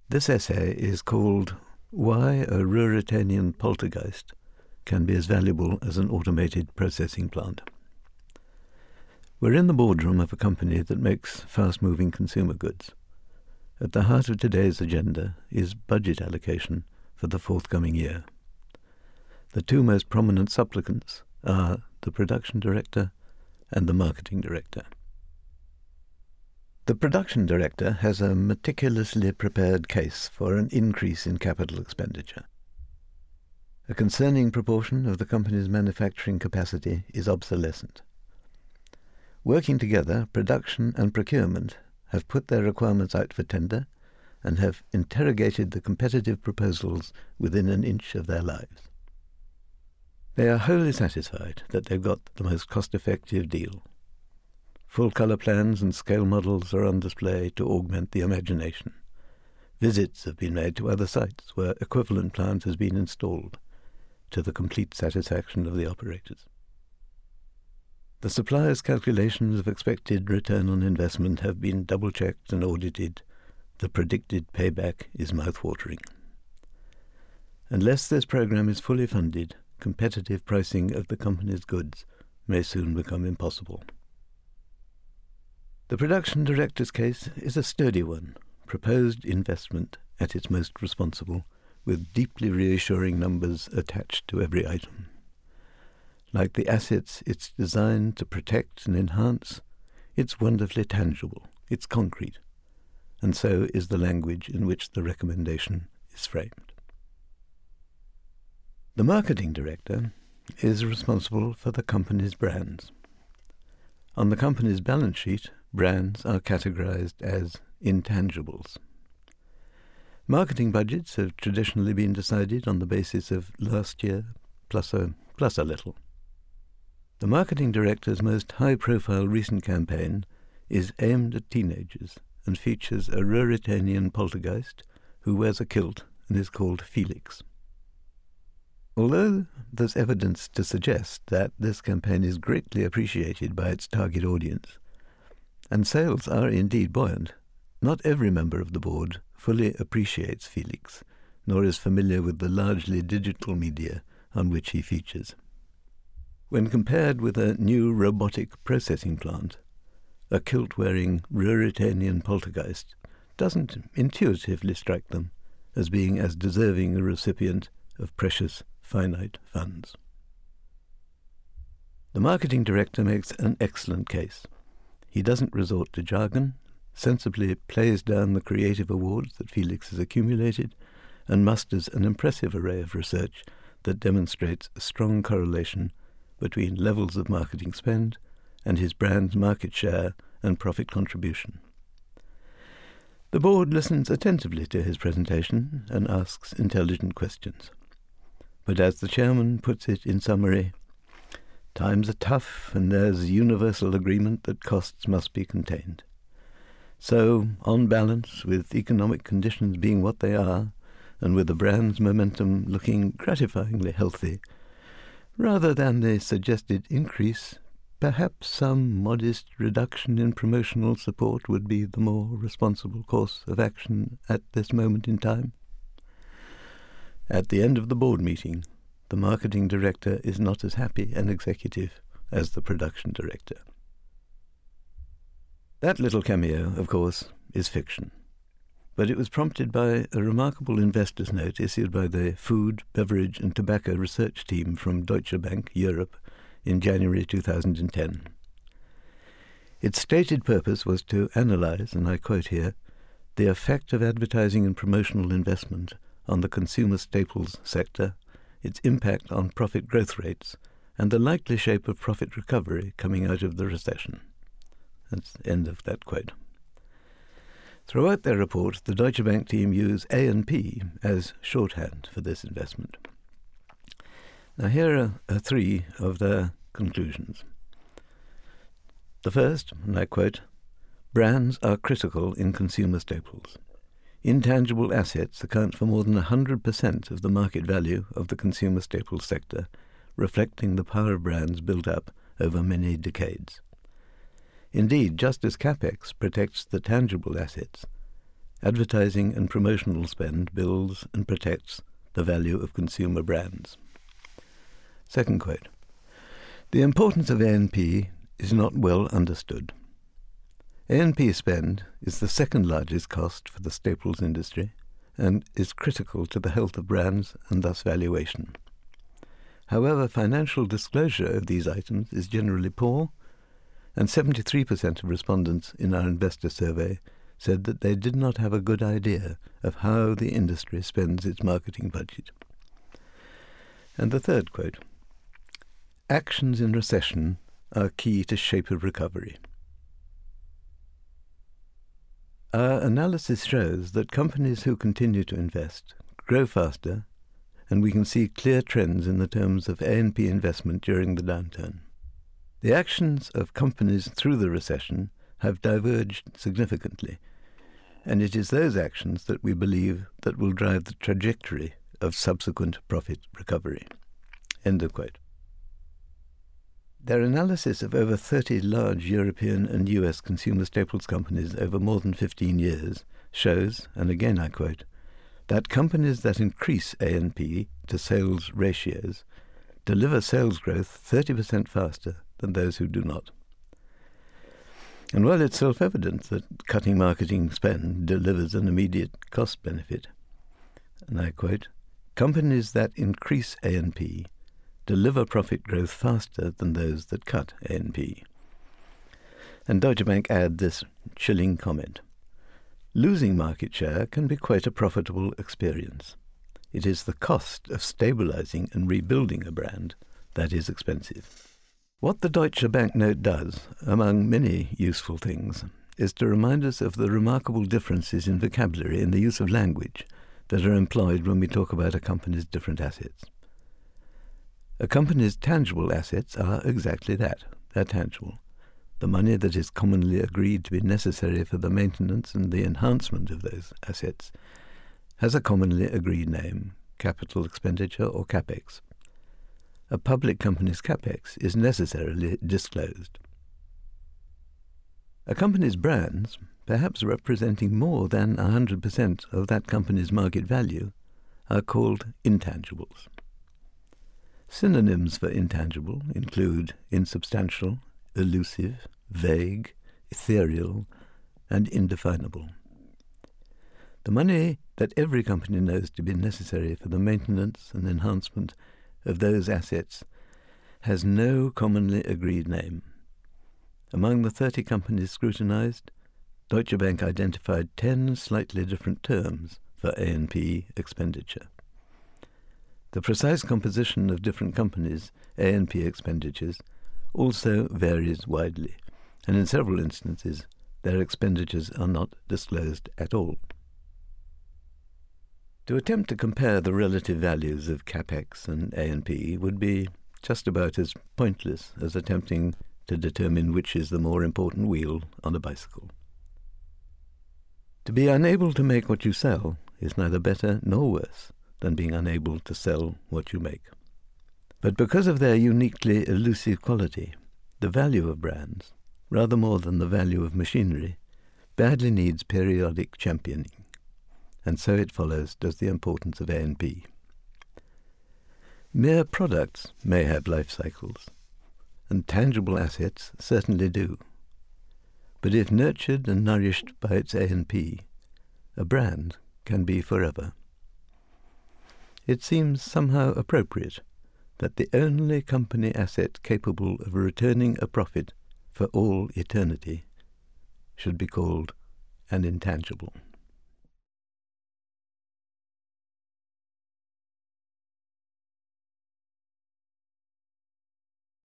This essay is called Why a Ruritanian Poltergeist Can Be as Valuable as an Automated Processing Plant. We're in the boardroom of a company that makes fast-moving consumer goods. At the heart of today's agenda is budget allocation for the forthcoming year. The two most prominent supplicants are the production director and the marketing director. The production director has a meticulously prepared case for an increase in capital expenditure. A concerning proportion of the company's manufacturing capacity is obsolescent. Working together, production and procurement have put their requirements out for tender and have interrogated the competitive proposals within an inch of their lives. They are wholly satisfied that they've got the most cost-effective deal. Full-colour plans and scale models are on display to augment the imagination. Visits have been made to other sites where equivalent plant has been installed, to the complete satisfaction of the operators. The supplier's calculations of expected return on investment have been double-checked and audited. The predicted payback is mouth-watering. Unless this program is fully funded, competitive pricing of the company's goods may soon become impossible. The production director's case is a sturdy one, proposed investment at its most responsible, with deeply reassuring numbers attached to every item. Like the assets it's designed to protect and enhance, it's wonderfully tangible, it's concrete, and so is the language in which the recommendation is framed. The marketing director is responsible for the company's brands. On the company's balance sheet, brands are categorized as intangibles. Marketing budgets have traditionally been decided on the basis of last year plus a little. The marketing director's most high-profile recent campaign is aimed at teenagers and features a Ruritanian poltergeist who wears a kilt and is called Felix. Although there's evidence to suggest that this campaign is greatly appreciated by its target audience, and sales are indeed buoyant, not every member of the board fully appreciates Felix, nor is familiar with the largely digital media on which he features. When compared with a new robotic processing plant, a kilt-wearing Ruritanian poltergeist doesn't intuitively strike them as being as deserving a recipient of precious, finite funds. The marketing director makes an excellent case. He doesn't resort to jargon, sensibly plays down the creative awards that Felix has accumulated, and musters an impressive array of research that demonstrates a strong correlation between levels of marketing spend and his brand's market share and profit contribution. The board listens attentively to his presentation and asks intelligent questions. But as the chairman puts it in summary, times are tough and there's universal agreement that costs must be contained. So, on balance, with economic conditions being what they are, and with the brand's momentum looking gratifyingly healthy, rather than the suggested increase, perhaps some modest reduction in promotional support would be the more responsible course of action at this moment in time. At the end of the board meeting, the marketing director is not as happy an executive as the production director. That little cameo, of course, is fiction, but it was prompted by a remarkable investor's note issued by the Food, Beverage and Tobacco Research Team from Deutsche Bank, Europe, in January 2010. Its stated purpose was to analyze, and I quote here, the effect of advertising and promotional investment on the consumer staples sector, its impact on profit growth rates, and the likely shape of profit recovery coming out of the recession. That's the end of that quote. Throughout their report, the Deutsche Bank team use A&P as shorthand for this investment. Now here are three of their conclusions. The first, and I quote, brands are critical in consumer staples. Intangible assets account for more than 100% of the market value of the consumer staples sector, reflecting the power of brands built up over many decades. Indeed, just as CapEx protects the tangible assets, Advertising and promotional spend builds and protects the value of consumer brands. Second quote. The importance of A&P is not well understood. A&P spend is the second largest cost for the staples industry and is critical to the health of brands and thus valuation. However, financial disclosure of these items is generally poor, and 73% of respondents in our investor survey said that they did not have a good idea of how the industry spends its marketing budget. And the third quote. Actions in recession are key to shape of recovery. Our analysis shows that companies who continue to invest grow faster, and we can see clear trends in the terms of A&P investment during the downturn. The actions of companies through the recession have diverged significantly, and it is those actions that we believe that will drive the trajectory of subsequent profit recovery. End of quote. Their analysis of over 30 large European and US consumer staples companies over more than 15 years shows, and again I quote, that companies that increase A&P to sales ratios deliver sales growth 30% faster than those who do not. And while it's self-evident that cutting marketing spend delivers an immediate cost benefit, and I quote, companies that increase A&P deliver profit growth faster than those that cut A&P. And Deutsche Bank add this chilling comment. Losing market share can be quite a profitable experience. It is the cost of stabilizing and rebuilding a brand that is expensive. What the Deutsche Bank note does, among many useful things, is to remind us of the remarkable differences in vocabulary and the use of language that are employed when we talk about a company's different assets. A company's tangible assets are exactly that. They're tangible. The money that is commonly agreed to be necessary for the maintenance and the enhancement of those assets has a commonly agreed name, capital expenditure or CapEx. A public company's CapEx is necessarily disclosed. A company's brands, perhaps representing more than 100% of that company's market value, are called intangibles. Synonyms for intangible include insubstantial, elusive, vague, ethereal, and indefinable. The money that every company knows to be necessary for the maintenance and enhancement of those assets has no commonly agreed name. Among the 30 companies scrutinized, Deutsche Bank identified 10 slightly different terms for A&P expenditure. The precise composition of different companies' A&P expenditures also varies widely, and in several instances their expenditures are not disclosed at all. To attempt to compare the relative values of CapEx and A&P would be just about as pointless as attempting to determine which is the more important wheel on a bicycle. To be unable to make what you sell is neither better nor worse than being unable to sell what you make. But because of their uniquely elusive quality, the value of brands, rather more than the value of machinery, badly needs periodic championing, and so it follows does the importance of A&P. Mere products may have life cycles, and tangible assets certainly do. But if nurtured and nourished by its A&P, a brand can be forever. It seems somehow appropriate that the only company asset capable of returning a profit for all eternity should be called an intangible.